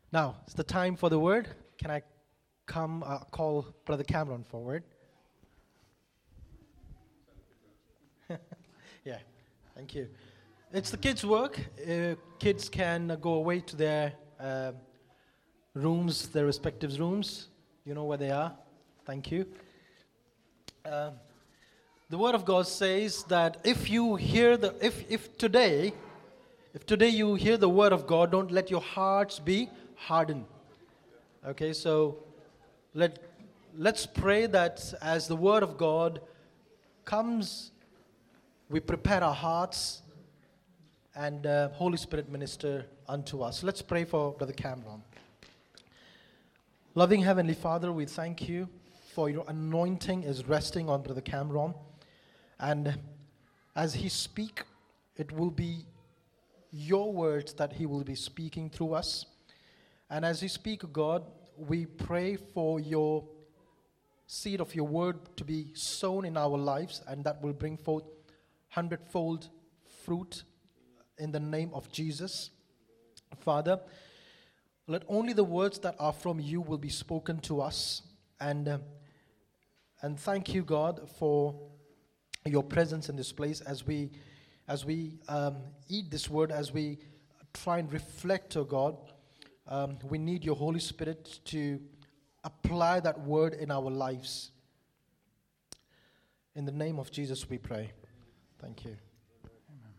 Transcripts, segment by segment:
Now, it's the time for the word. Can I call Brother Cameron forward? Yeah, thank you. It's the kids' work. Kids can go away to their rooms, their respective rooms. You know where they are. Thank you. The Word of God says that if today you hear the Word of God, don't let your hearts be hardened. Okay, so let's pray that as the Word of God comes, we prepare our hearts and Holy Spirit minister unto us. Let's pray for Brother Cameron. Loving Heavenly Father, we thank you for your anointing is resting on Brother Cameron. And as he speak, it will be your words that he will be speaking through us. And as he speak, God, we pray for your seed of your word to be sown in our lives, and that will bring forth 100-fold fruit in the name of Jesus. Father, let only the words that are from you will be spoken to us. And thank you, God, for your presence in this place as we eat this word, as we try and reflect, oh God. We need your Holy Spirit to apply that word in our lives. In the name of Jesus we pray. Thank you. Amen.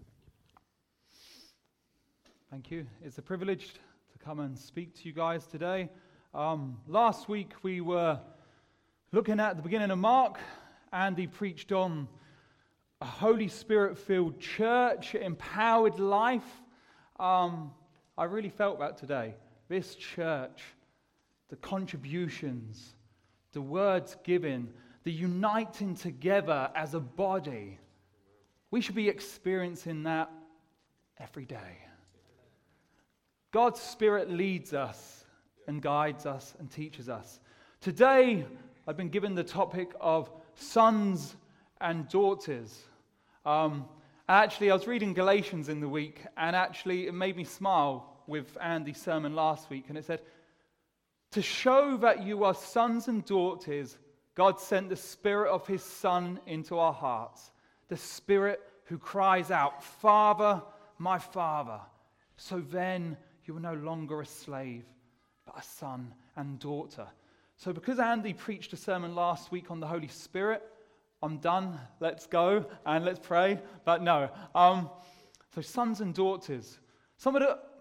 Thank you. It's a privilege to come and speak to you guys today. Last week we were looking at the beginning of Mark. Andy preached on a Holy Spirit-filled church, empowered life. I really felt that today. This church, the contributions, the words given, the uniting together as a body. We should be experiencing that every day. God's Spirit leads us and guides us and teaches us. Today, I've been given the topic of sons and daughters. Actually, I was reading Galatians in the week, and actually it made me smile with Andy's sermon last week, and it said, to show that you are sons and daughters, God sent the Spirit of His Son into our hearts, the Spirit who cries out, Father, my Father. So then you are no longer a slave, but a son and daughter. So because Andy preached a sermon last week on the Holy Spirit, I'm done. Let's go and let's pray. But no. So sons and daughters. Some of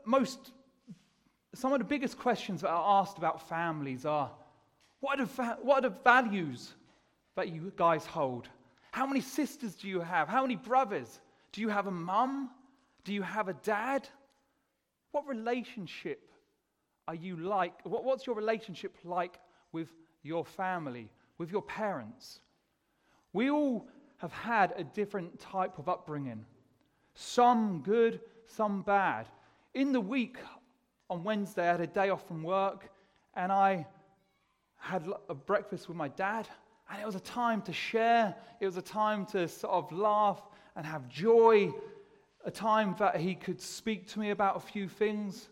the biggest questions that are asked about families are, what are the values that you guys hold? How many sisters do you have? How many brothers? Do you have a mum? Do you have a dad? What relationship are you like? What's your relationship like with your family, with your parents? We all have had a different type of upbringing. Some good, some bad. In the week, on Wednesday, I had a day off from work, and I had a breakfast with my dad, and it was a time to share. It was a time to sort of laugh and have joy, a time that he could speak to me about a few things.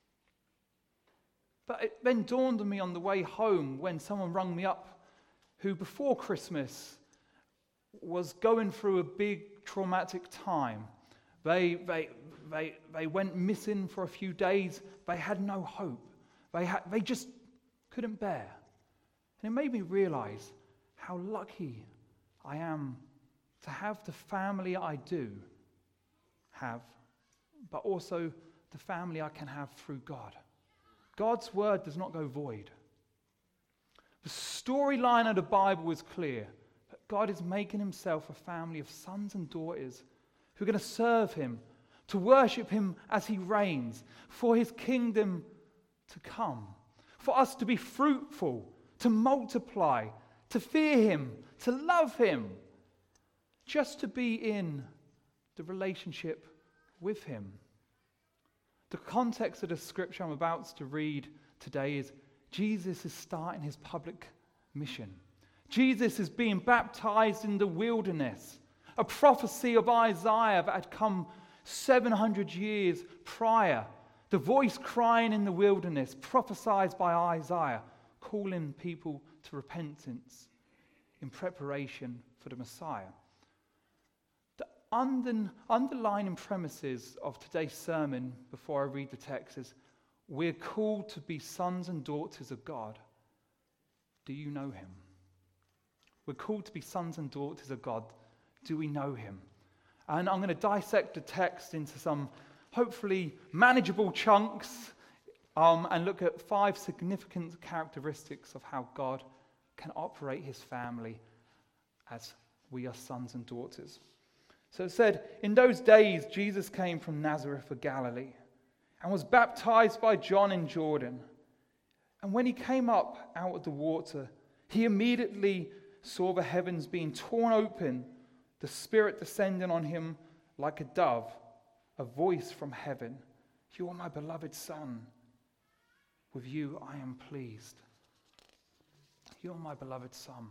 But it then dawned on me on the way home when someone rang me up who before Christmas was going through a big traumatic time. They went missing for a few days. They had no hope. They just couldn't bear. And it made me realize how lucky I am to have the family I do have, but also the family I can have through God. God's word does not go void. The storyline of the Bible is clear. That God is making himself a family of sons and daughters who are going to serve him, to worship him as he reigns, for his kingdom to come, for us to be fruitful, to multiply, to fear him, to love him, just to be in the relationship with him. The context of the scripture I'm about to read today is Jesus is starting his public mission. Jesus is being baptized in the wilderness, a prophecy of Isaiah that had come 700 years prior. The voice crying in the wilderness, prophesied by Isaiah, calling people to repentance in preparation for the Messiah. The underlying premises of today's sermon, before I read the text, is we're called to be sons and daughters of God. Do you know him? We're called to be sons and daughters of God. Do we know him? And I'm going to dissect the text into some hopefully manageable chunks and look at 5 significant characteristics of how God can operate his family as we are sons and daughters. So it said, in those days Jesus came from Nazareth of Galilee and was baptized by John in Jordan. And when he came up out of the water, he immediately saw the heavens being torn open, the Spirit descending on him like a dove, a voice from heaven. You are my beloved Son. With you I am pleased. You are my beloved Son.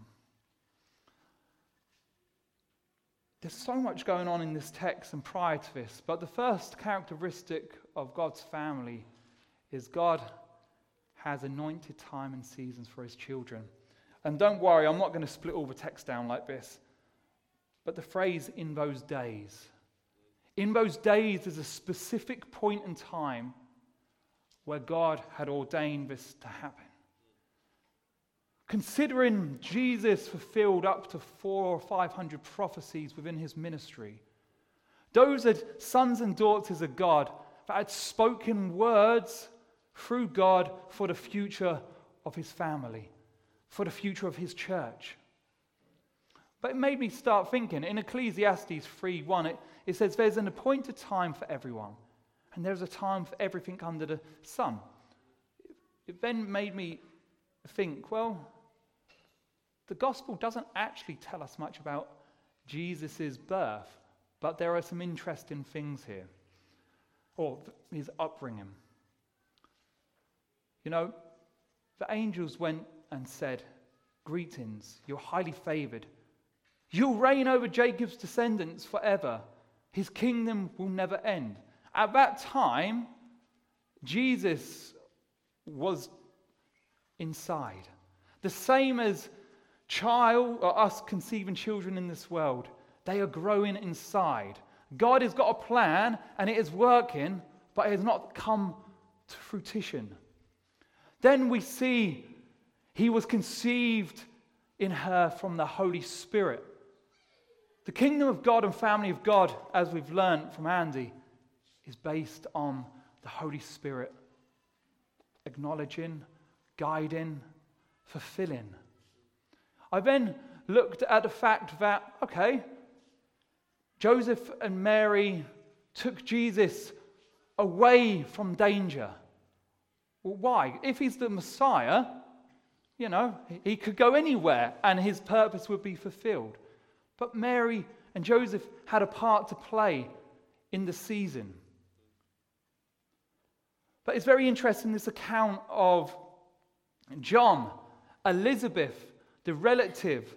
There's so much going on in this text and prior to this, but the first characteristic of God's family is God has anointed time and seasons for his children. And don't worry, I'm not going to split all the text down like this, but the phrase in those days is a specific point in time where God had ordained this to happen. Considering Jesus fulfilled up to 400 or 500 prophecies within his ministry, those are sons and daughters of God that had spoken words through God for the future of his family, for the future of his church. But it made me start thinking, in Ecclesiastes 3:1, it says there's an appointed time for everyone, and there's a time for everything under the sun. It then made me think, well, the gospel doesn't actually tell us much about Jesus' birth, but there are some interesting things here, or his upbringing. You know, the angels went and said, greetings, you're highly favored. You'll reign over Jacob's descendants forever. His kingdom will never end. At that time, Jesus was inside. The same as us conceiving children in this world. They are growing inside. God has got a plan and it is working, but it has not come to fruition. Then we see he was conceived in her from the Holy Spirit. The kingdom of God and family of God, as we've learned from Andy, is based on the Holy Spirit acknowledging, guiding, fulfilling. I then looked at the fact that, okay, Joseph and Mary took Jesus away from danger. Well, why? If he's the Messiah, you know, he could go anywhere and his purpose would be fulfilled. But Mary and Joseph had a part to play in the season. But it's very interesting, this account of John, Elizabeth, the relative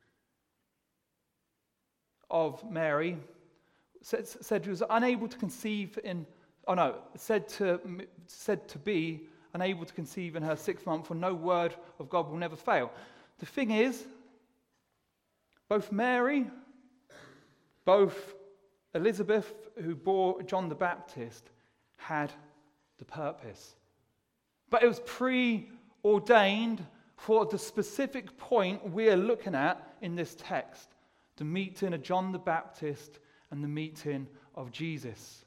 of Mary, said he was unable to conceive said to be unable to conceive in her 6th month, for no word of God will never fail. The thing is, both Mary, both Elizabeth, who bore John the Baptist, had the purpose. But it was preordained for the specific point we're looking at in this text, the meeting of John the Baptist and the meeting of Jesus.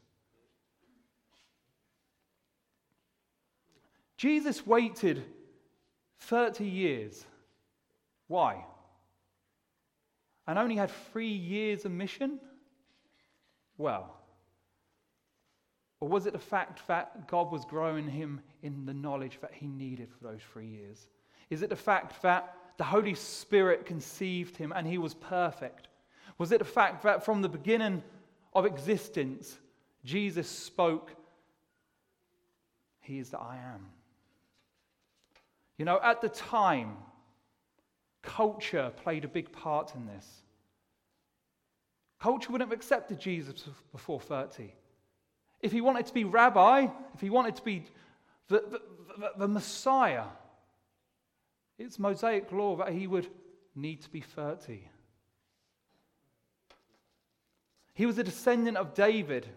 Jesus waited 30 years. Why? And only had 3 years of mission? Well, or was it the fact that God was growing him in the knowledge that he needed for those 3 years? Is it the fact that the Holy Spirit conceived him and he was perfect? Was it the fact that from the beginning of existence, Jesus spoke, he is the I am? You know, at the time, culture played a big part in this. Culture wouldn't have accepted Jesus before 30. if he wanted to be rabbi, if he wanted to be the Messiah, it's Mosaic law that he would need to be 30. He was a descendant of David.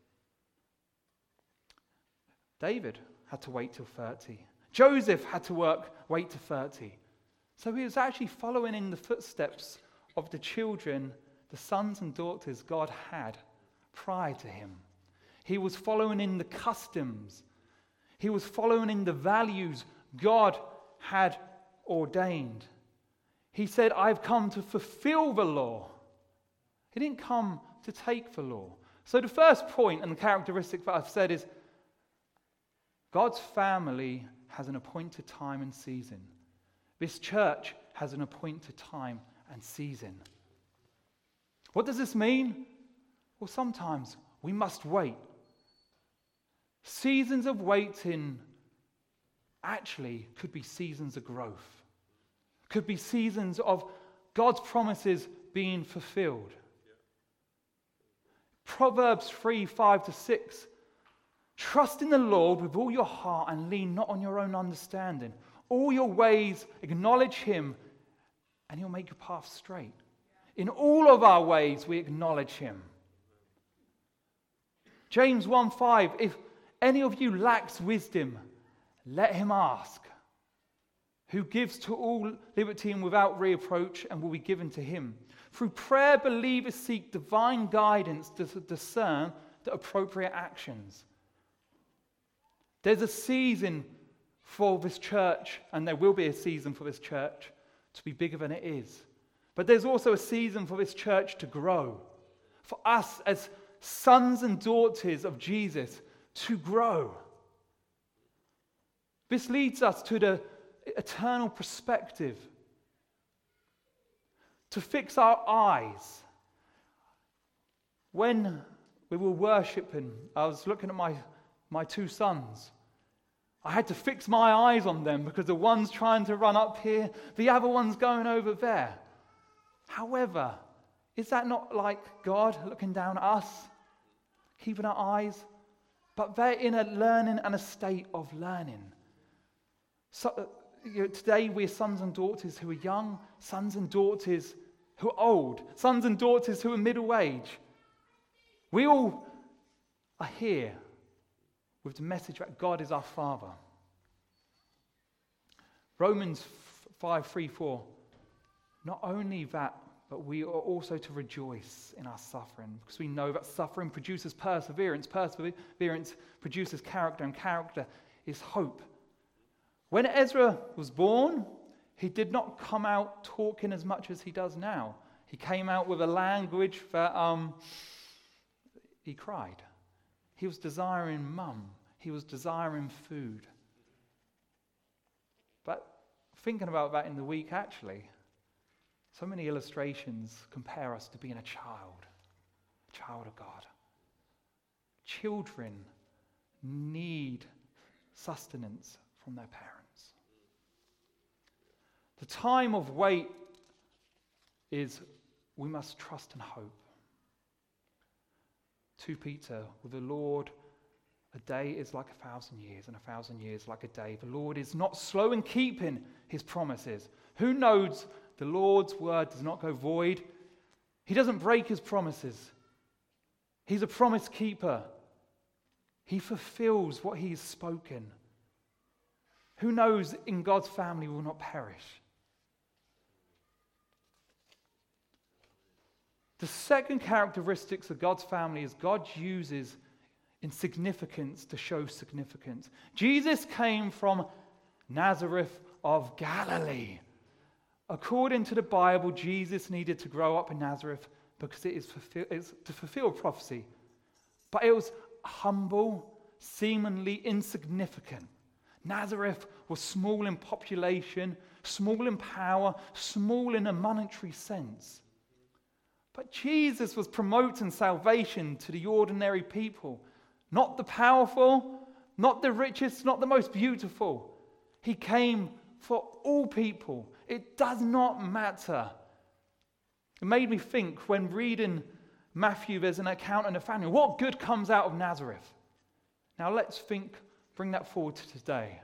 David had to wait till 30. Joseph had to wait to 30. So he was actually following in the footsteps of the children, the sons and daughters God had prior to him. He was following in the customs. He was following in the values God had ordained. He said, I've come to fulfill the law. He didn't come to take the law. So the first point and the characteristic that I've said is God's family has an appointed time and season. This church has an appointed time and season. What does this mean? Well, sometimes we must wait. Seasons of waiting actually could be seasons of growth. Could be seasons of God's promises being fulfilled. Proverbs 3:5-6. Trust in the Lord with all your heart and lean not on your own understanding. All your ways acknowledge him and he'll make your path straight. In all of our ways we acknowledge him. James 1:5. If any of you lacks wisdom, let him ask. Who gives to all liberty and without reproach, and will be given to him. Through prayer, believers seek divine guidance to discern the appropriate actions. There's a season for this church, and there will be a season for this church to be bigger than it is. But there's also a season for this church to grow. For us as sons and daughters of Jesus to grow. This leads us to the eternal perspective. To fix our eyes. When we were worshiping, I was looking at my two sons. I had to fix my eyes on them because the one's trying to run up here, the other one's going over there. However, is that not like God looking down at us, keeping our eyes? But they're in a learning and a state of learning. So, today we're sons and daughters who are young, sons and daughters who are old, sons and daughters who are middle age. We all are here with the message that God is our Father. Romans 5:3-4. Not only that, but we are also to rejoice in our suffering, because we know that suffering produces perseverance, perseverance produces character, and character is hope. When Ezra was born, he did not come out talking as much as he does now. He came out with a language that he cried. He was desiring mum. He was desiring food. But thinking about that in the week, actually, so many illustrations compare us to being a child of God. Children need sustenance from their parents. The time of wait is we must trust and hope. 2 Peter, with the Lord, a day is like 1,000 years, and 1,000 years like a day. The Lord is not slow in keeping his promises. Who knows the Lord's word does not go void? He doesn't break his promises. He's a promise keeper. He fulfills what he has spoken. Who knows in God's family will not perish? The second characteristics of God's family is God uses insignificance to show significance. Jesus came from Nazareth of Galilee. According to the Bible, Jesus needed to grow up in Nazareth because it's to fulfill prophecy. But it was humble, seemingly insignificant. Nazareth was small in population, small in power, small in a monetary sense. But Jesus was promoting salvation to the ordinary people. Not the powerful, not the richest, not the most beautiful. He came for all people. It does not matter. It made me think when reading Matthew, there's an account of Nathanael. What good comes out of Nazareth? Now let's bring that forward to today.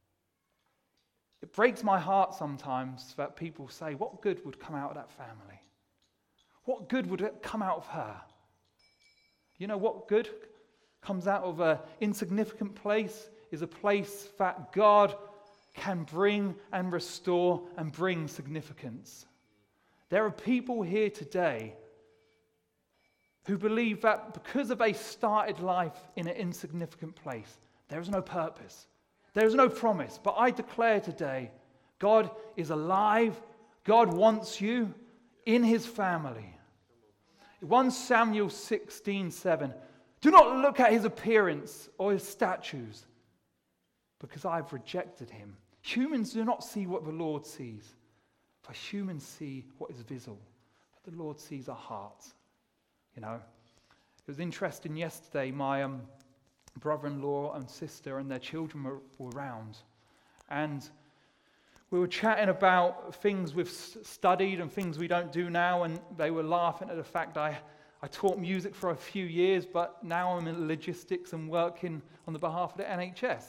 It breaks my heart sometimes that people say, what good would come out of that family? What good would come out of her? You know what good comes out of an insignificant place is a place that God can bring and restore and bring significance. There are people here today who believe that because of a started life in an insignificant place, there is no purpose. There is no promise. But I declare today, God is alive. God wants you in his family. 1 Samuel 16:7. Do not look at his appearance or his statues, because I've rejected him. Humans do not see what the Lord sees, for humans see what is visible, but the Lord sees our hearts. You know, it was interesting yesterday, my brother-in-law and sister and their children were around, and we were chatting about things we've studied and things we don't do now, and they were laughing at the fact I taught music for a few years, but now I'm in logistics and working on the behalf of the NHS.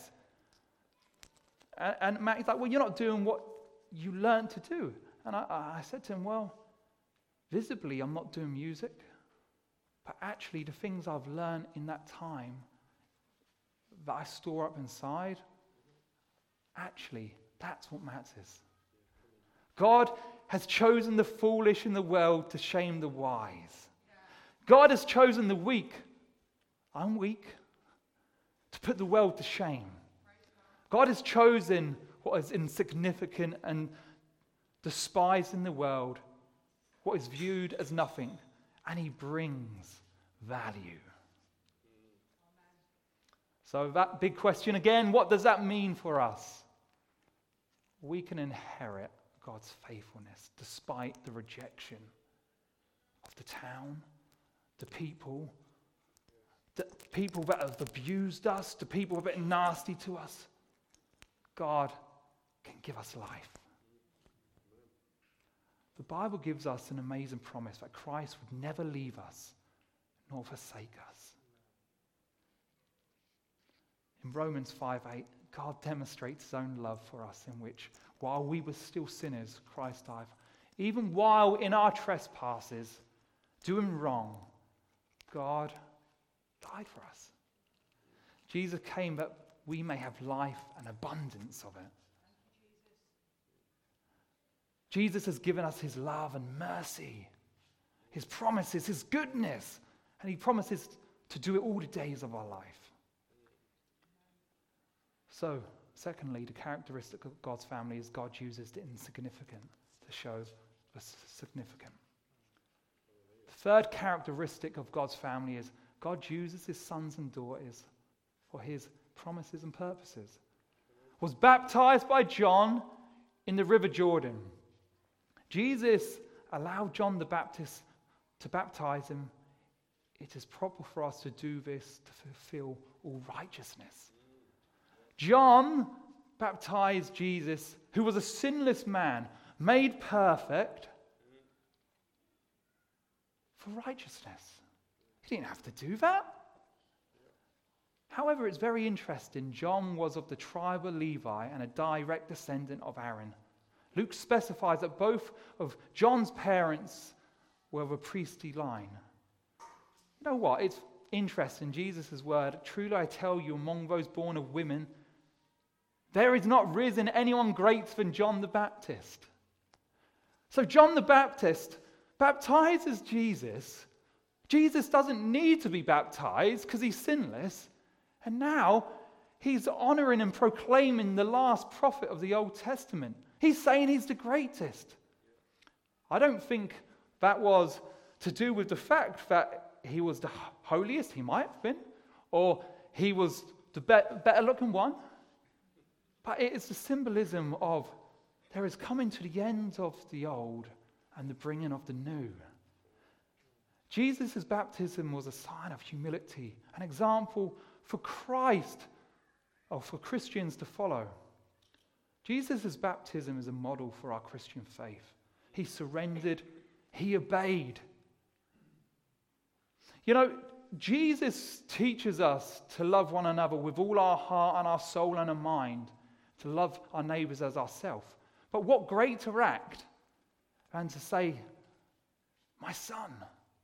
And Matt's like, well, you're not doing what you learned to do. And I said to him, well, visibly I'm not doing music, but actually the things I've learned in that time that I store up inside, actually, that's what matters. God has chosen the foolish in the world to shame the wise. God has chosen the weak, I'm weak, to put the world to shame. God has chosen what is insignificant and despised in the world, what is viewed as nothing, and he brings value. So that big question again, what does that mean for us? We can inherit God's faithfulness despite the rejection of the town, the people that have abused us, the people who have been nasty to us. God can give us life. The Bible gives us an amazing promise that Christ would never leave us nor forsake us. In Romans 5:8, God demonstrates his own love for us, in which, while we were still sinners, Christ died. Even while in our trespasses, doing wrong, God died for us. Jesus came that we may have life and abundance of it. Jesus has given us his love and mercy, his promises, his goodness, and he promises to do it all the days of our life. So, secondly, the characteristic of God's family is God uses the insignificant to show the significant. The third characteristic of God's family is God uses his sons and daughters for his promises and purposes. Was baptized by John in the River Jordan. Jesus allowed John the Baptist to baptize him. It is proper for us to do this to fulfill all righteousness. John baptized Jesus, who was a sinless man, made perfect, for righteousness. He didn't have to do that. However, it's very interesting. John was of the tribe of Levi and a direct descendant of Aaron. Luke specifies that both of John's parents were of a priestly line. You know what? It's interesting. Jesus' word, truly I tell you, among those born of women, there is not risen anyone greater than John the Baptist. So John the Baptist baptizes Jesus. Jesus doesn't need to be baptized because he's sinless. And now he's honoring and proclaiming the last prophet of the Old Testament. He's saying he's the greatest. I don't think that was to do with the fact that he was the holiest, he might have been, or he was the better looking one. But it is the symbolism of there is coming to the end of the old and the bringing of the new. Jesus' baptism was a sign of humility, an example for Christ, or for Christians to follow. Jesus' baptism is a model for our Christian faith. He surrendered, he obeyed. You know, Jesus teaches us to love one another with all our heart and our soul and our mind, to love our neighbours as ourselves. But what greater act than to say, my son,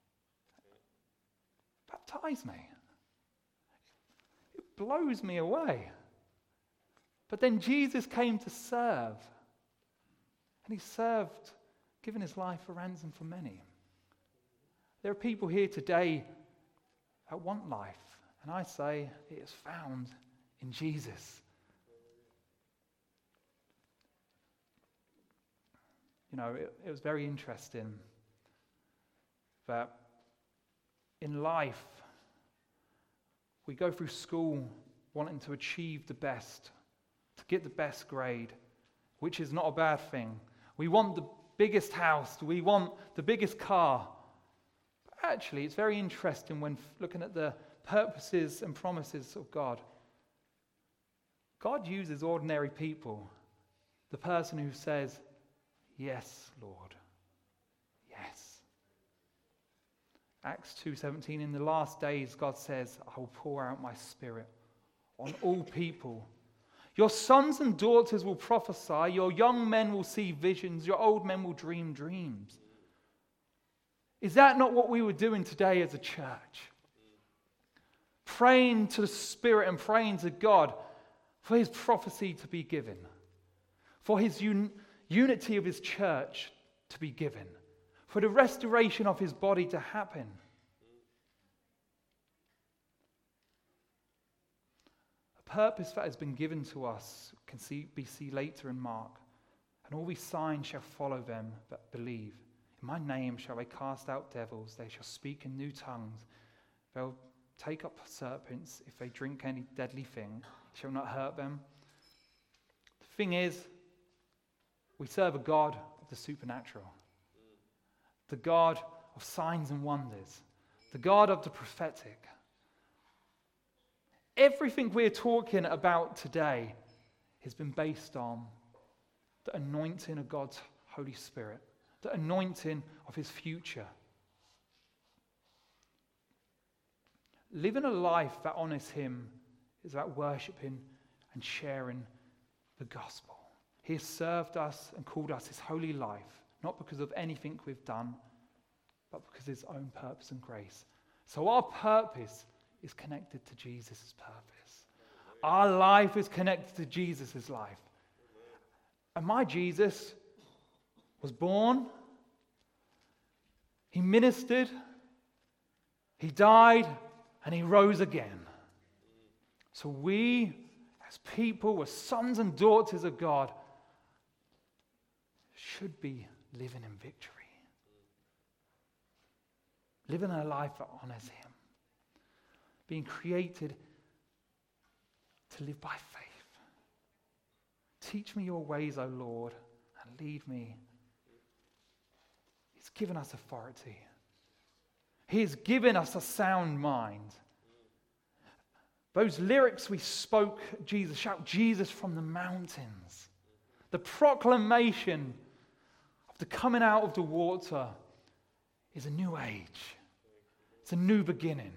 baptize me. It blows me away. But then Jesus came to serve. And he served, giving his life a ransom for many. There are people here today that want life. And I say it is found in Jesus. You know, it was very interesting that in life, we go through school wanting to achieve the best, to get the best grade, which is not a bad thing. We want the biggest house, we want the biggest car. But actually, it's very interesting when looking at the purposes and promises of God. God uses ordinary people. The person who says, yes, Lord, yes. Acts 2:17, in the last days, God says, I will pour out my spirit on all people. Your sons and daughters will prophesy, your young men will see visions, your old men will dream dreams. Is that not what we were doing today as a church? Praying to the Spirit and praying to God for his prophecy to be given, for his unity of his church to be given, for the restoration of his body to happen. A purpose that has been given to us can be seen later in Mark. And all these signs shall follow them that believe. In my name shall they cast out devils, they shall speak in new tongues, they'll take up serpents, if they drink any deadly thing, it shall not hurt them. The thing is, we serve a God of the supernatural, the God of signs and wonders, the God of the prophetic. Everything we're talking about today has been based on the anointing of God's Holy Spirit, the anointing of his future. Living a life that honors him is about worshiping and sharing the gospel. He has served us and called us his holy life, not because of anything we've done, but because of his own purpose and grace. So our purpose is connected to Jesus' purpose. Our life is connected to Jesus' life. And my Jesus was born, he ministered, he died, and he rose again. So we, as people, as sons and daughters of God, should be living in victory. Living a life that honors him. Being created to live by faith. Teach me your ways, O Lord, and lead me. He's given us authority. He has given us a sound mind. Those lyrics we spoke, Jesus, shout Jesus from the mountains. The proclamation of the coming out of the water is a new age. It's a new beginning.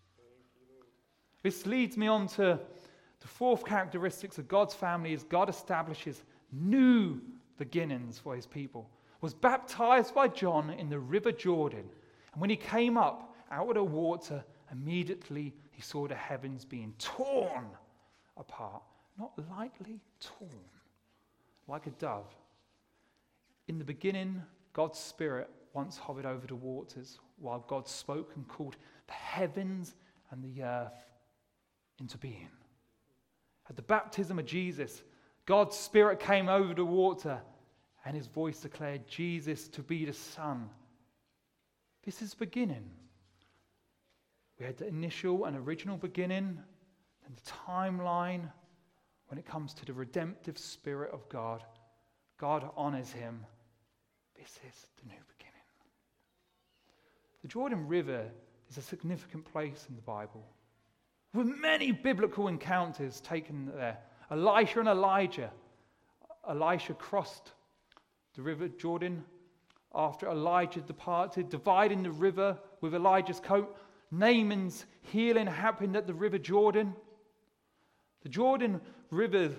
This leads me on to the fourth characteristics of God's family is God establishes new beginnings for his people. Was baptized by John in the river Jordan. And when he came up out of the water, immediately he saw the heavens being torn apart. Not lightly torn, like a dove. In the beginning, God's Spirit once hovered over the waters while God spoke and called the heavens and the earth into being. At the baptism of Jesus, God's Spirit came over the water and his voice declared Jesus to be the Son. This is the beginning. We had the initial and original beginning and the timeline when it comes to the redemptive Spirit of God. God honors him. This is the new beginning. The Jordan River is a significant place in the Bible, with many biblical encounters taken there. Elisha and Elijah. Elisha crossed the river Jordan after Elijah departed, dividing the river with Elijah's coat. Naaman's healing happened at the River Jordan. The Jordan River,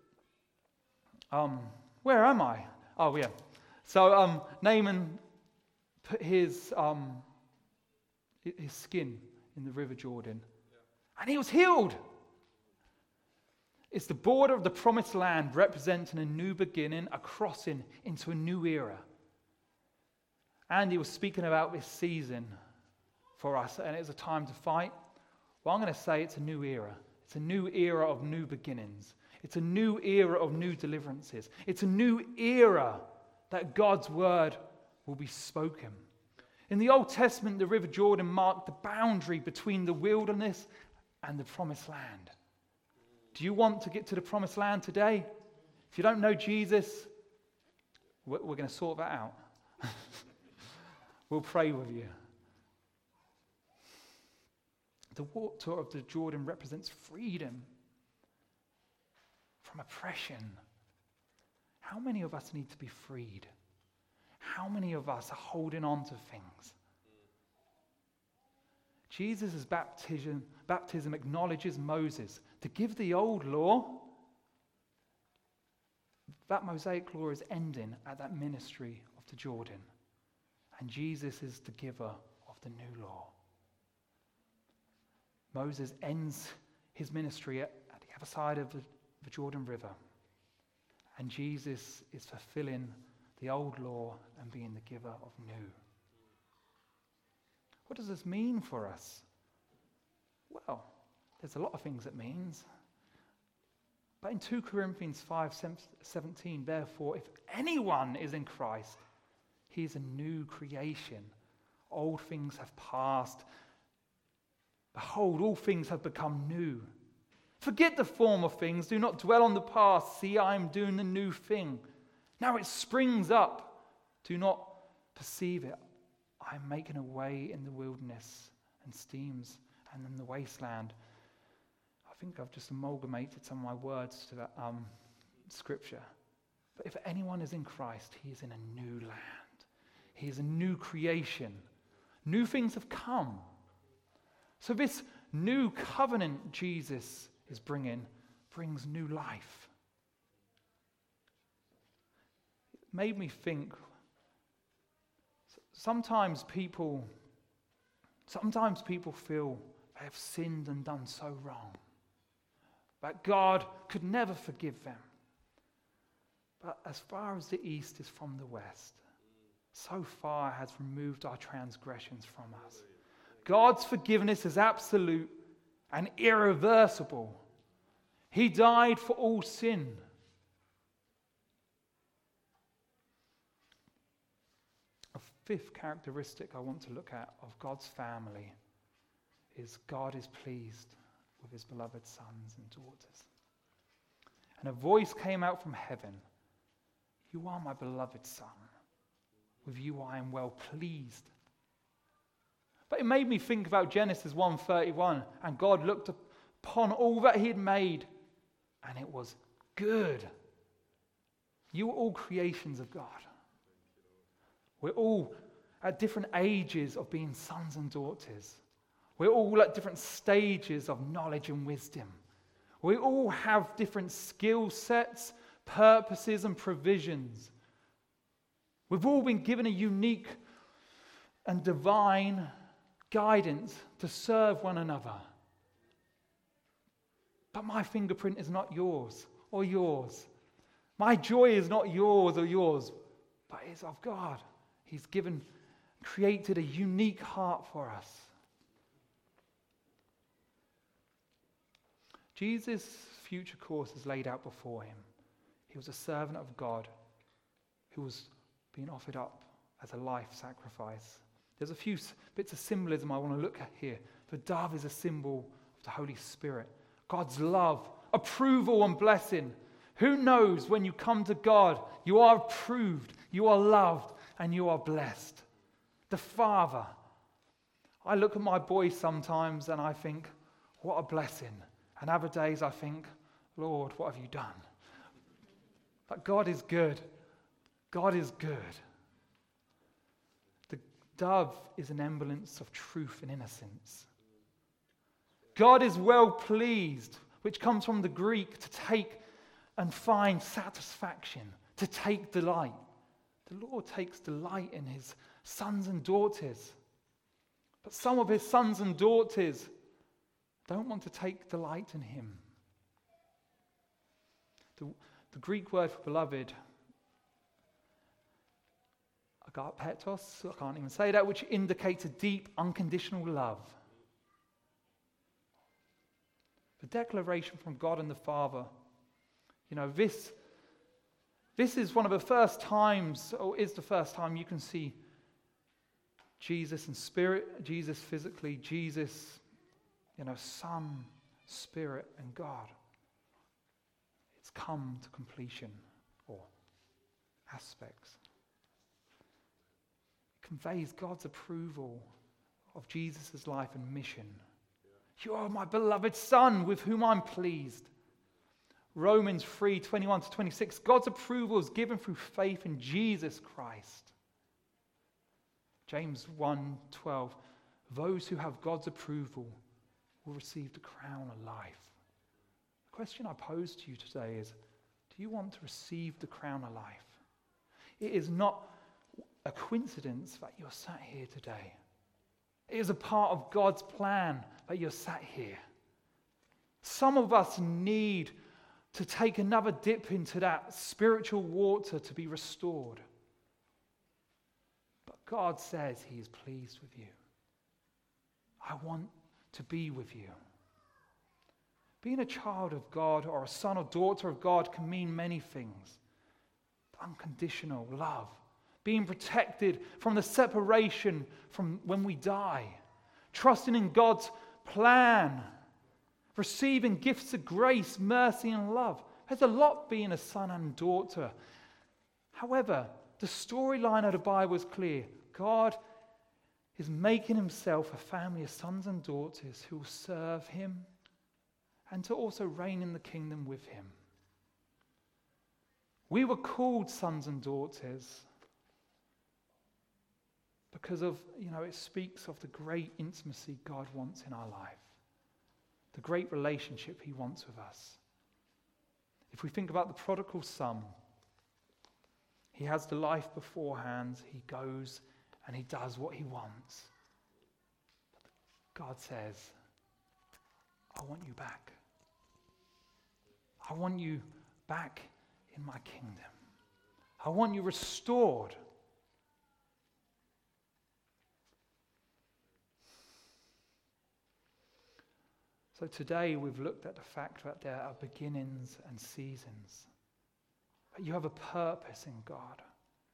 where am I? Oh, yeah. So Naaman put his skin in the River Jordan, and he was healed. It's the border of the promised land, representing a new beginning, a crossing into a new era. Andy was speaking about this season for us, and it's a time to fight. Well, I'm going to say it's a new era. It's a new era of new beginnings. It's a new era of new deliverances. It's a new era that God's word will be spoken. In the Old Testament, the River Jordan marked the boundary between the wilderness and the promised land. Do you want to get to the promised land today? If you don't know Jesus, we're going to sort that out. We'll pray with you. The water of the Jordan represents freedom from oppression. How many of us need to be freed? How many of us are holding on to things? Jesus' baptism acknowledges Moses to give the old law. That Mosaic law is ending at that ministry of the Jordan. And Jesus is the giver of the new law. Moses ends his ministry at the other side of the Jordan River. And Jesus is fulfilling the old law and being the giver of new. What does this mean for us? Well, there's a lot of things it means. But in 2 Corinthians 5:17, therefore, if anyone is in Christ, he is a new creation. Old things have passed. Behold, all things have become new. Forget the former things. Do not dwell on the past. See, I am doing the new thing. Now it springs up. Do not perceive it. I am making a way in the wilderness and streams and in the wasteland. I think I've just amalgamated some of my words to that scripture. But if anyone is in Christ, he is in a new land. He is a new creation. New things have come. So this new covenant Jesus is brings new life. It made me think, sometimes people feel they have sinned and done so wrong, that God could never forgive them. But as far as the east is from the west, so far has removed our transgressions from us. God's forgiveness is absolute and irreversible. He died for all sin. A fifth characteristic I want to look at of God's family is God is pleased with his beloved sons and daughters. And a voice came out from heaven, "You are my beloved son. With you I am well pleased." But it made me think about Genesis 1:31, and God looked upon all that he had made, and it was good. You are all creations of God. We're all at different ages of being sons and daughters. We're all at different stages of knowledge and wisdom. We all have different skill sets, purposes, and provisions. We've all been given a unique and divine guidance to serve one another. But my fingerprint is not yours or yours. My joy is not yours or yours, but it's of God. He's created a unique heart for us. Jesus' future course is laid out before him. He was a servant of God who was being offered up as a life sacrifice. There's a few bits of symbolism I want to look at here. The dove is a symbol of the Holy Spirit. God's love, approval, and blessing. Who knows, when you come to God, you are approved, you are loved, and you are blessed. The Father. I look at my boys sometimes and I think, what a blessing. And other days I think, Lord, what have you done? But God is good. God is good. dove is an emblance of truth and innocence. God is well pleased, which comes from the Greek to take and find satisfaction, to take delight. The Lord takes delight in his sons and daughters. But some of his sons and daughters don't want to take delight in him. The Greek word for beloved, agapetos, I can't even say that, which indicates a deep, unconditional love. The declaration from God and the Father, this is one of the first times, or is the first time you can see Jesus in spirit, Jesus physically, Jesus, Son, Spirit, and God. It's come to completion, or aspects. It conveys God's approval of Jesus' life and mission. You are my beloved Son, with whom I'm pleased. Romans 3:21-26. God's approval is given through faith in Jesus Christ. James 1:12. Those who have God's approval will receive the crown of life. The question I pose to you today is, do you want to receive the crown of life? It is not a coincidence that you're sat here today. It is a part of God's plan that you're sat here. Some of us need to take another dip into that spiritual water to be restored. But God says he is pleased with you. I want to be with you. Being a child of God or a son or daughter of God can mean many things. Unconditional love. Being protected from the separation from when we die. Trusting in God's plan. Receiving gifts of grace, mercy, and love. There's a lot being a son and daughter. However, the storyline of the Bible is clear. God is making himself a family of sons and daughters who will serve him and to also reign in the kingdom with him. We were called sons and daughters because of, it speaks of the great intimacy God wants in our life. The great relationship he wants with us. If we think about the prodigal son, he has the life beforehand, he goes and he does what he wants. But God says, I want you back. I want you back in my kingdom. I want you restored. So today we've looked at the fact that there are beginnings and seasons. That you have a purpose in God.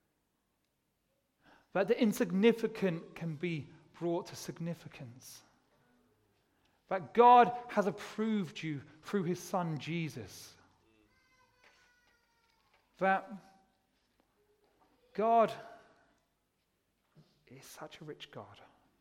That the insignificant can be brought to significance. That God has approved you through his Son Jesus. That God is such a rich God.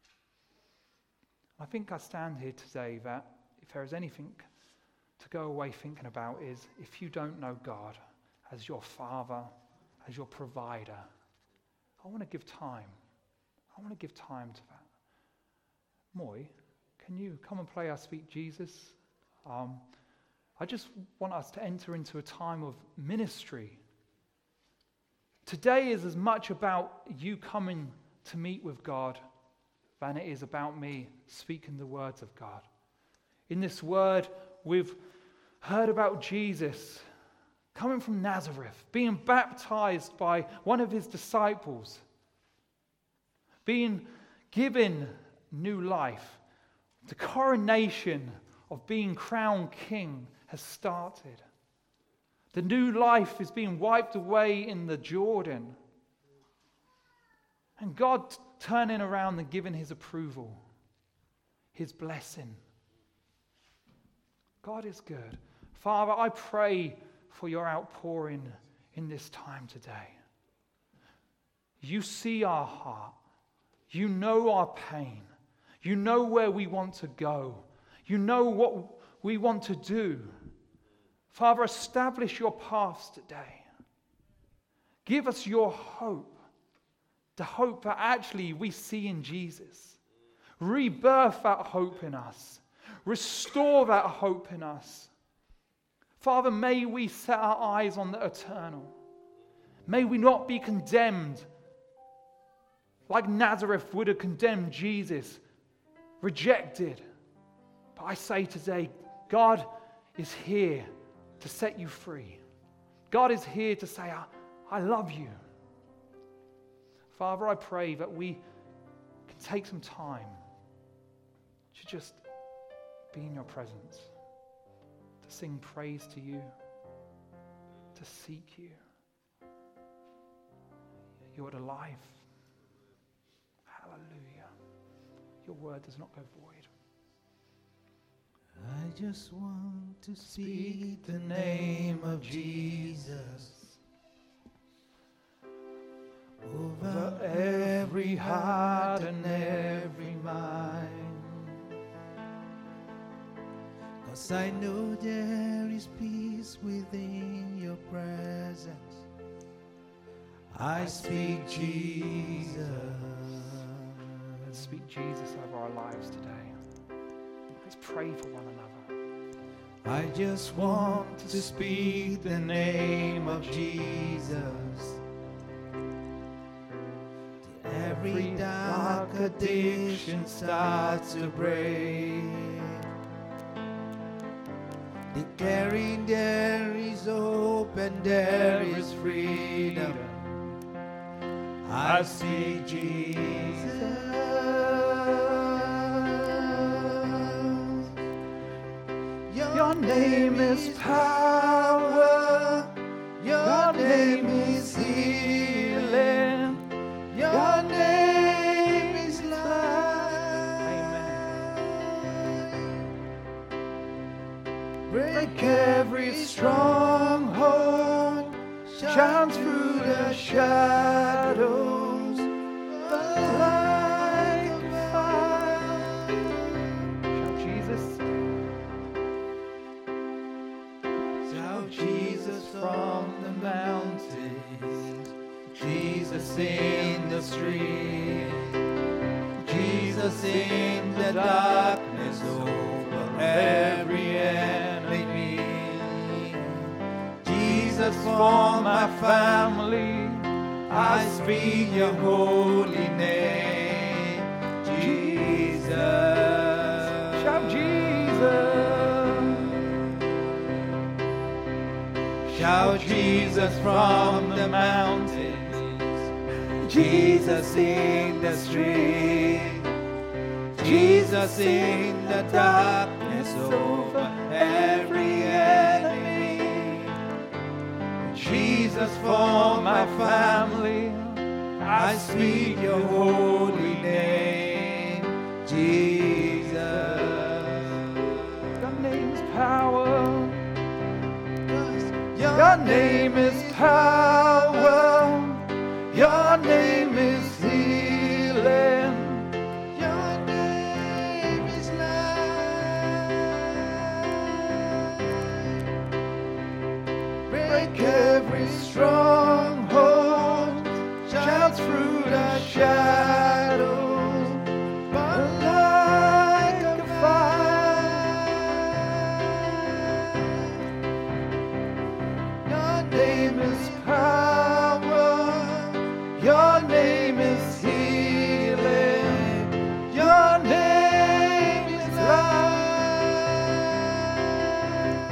I think I stand here today that if there is anything to go away thinking about is if you don't know God as your Father, as your provider, I want to give time. I want to give time to that. Moy, can you come and play our Speak Jesus? I just want us to enter into a time of ministry. Today is as much about you coming to meet with God than it is about me speaking the words of God. In this word, we've heard about Jesus coming from Nazareth, being baptized by one of his disciples, being given new life. The coronation of being crowned king has started. The new life is being wiped away in the Jordan. And God turning around and giving his approval, his blessing. God is good. Father, I pray for your outpouring in this time today. You see our heart. You know our pain. You know where we want to go. You know what we want to do. Father, establish your paths today. Give us your hope. the hope that actually we see in Jesus. Rebirth that hope in us. Restore that hope in us. Father, may we set our eyes on the eternal. May we not be condemned like Nazareth would have condemned Jesus, rejected. But I say today, God is here to set you free. God is here to say, I love you. Father, I pray that we can take some time to just be in your presence, to sing praise to you, to seek you. You are the life. Hallelujah. Your word does not go void. I just want to speak the name of Jesus over every heart and every mind. 'Cause I know there is peace within your presence. I speak Jesus. Let's speak Jesus over our lives today. Let's pray for one another. I just want to speak the name of Jesus. Till every dark addiction starts to break. Declaring there is hope and there is freedom. I speak Jesus. Your name is power. Your name is healing. Your name is life. Amen. Break every stronghold. Shine through the shadows. Like a fire. Shout Jesus. Shout Jesus from the mountains, Jesus in the street, Jesus in the darkness over every enemy, Jesus for my family, I speak your holy name, Jesus. Shout Jesus. Shout Jesus from the mountains, Jesus in the street, Jesus in the darkness over every enemy, Jesus for my family, I speak your holy name, Jesus. Your name's power. Your name is power. Your name is healing. Your name is life. Break every stronghold. Shout through the shadows. Burn like a fire. Your name is power. Your name is healing. Your name is life.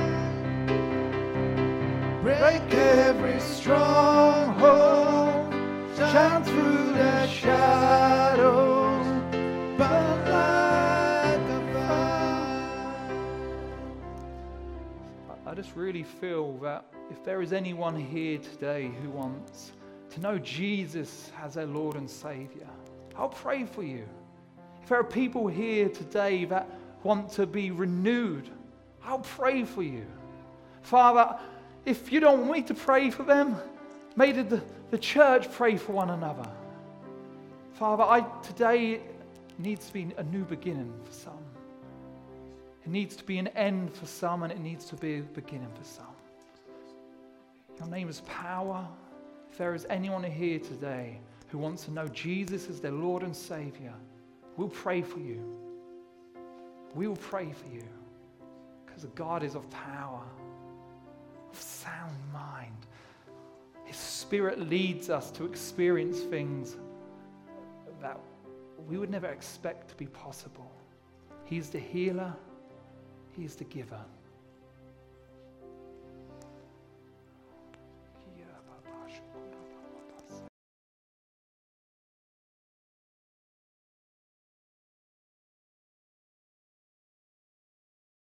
Break every stronghold. Shine through the shadows. Burn like a fire. I just really feel that if there is anyone here today who wants to know Jesus as their Lord and Savior, I'll pray for you. If there are people here today that want to be renewed, I'll pray for you. Father, if you don't want me to pray for them, may the church pray for one another. Father, today needs to be a new beginning for some. It needs to be an end for some, and it needs to be a beginning for some. Your name is power. If there is anyone here today who wants to know Jesus as their Lord and Savior, we'll pray for you. We will pray for you because God is of power, of sound mind. His Spirit leads us to experience things that we would never expect to be possible. He's the healer. He is the giver.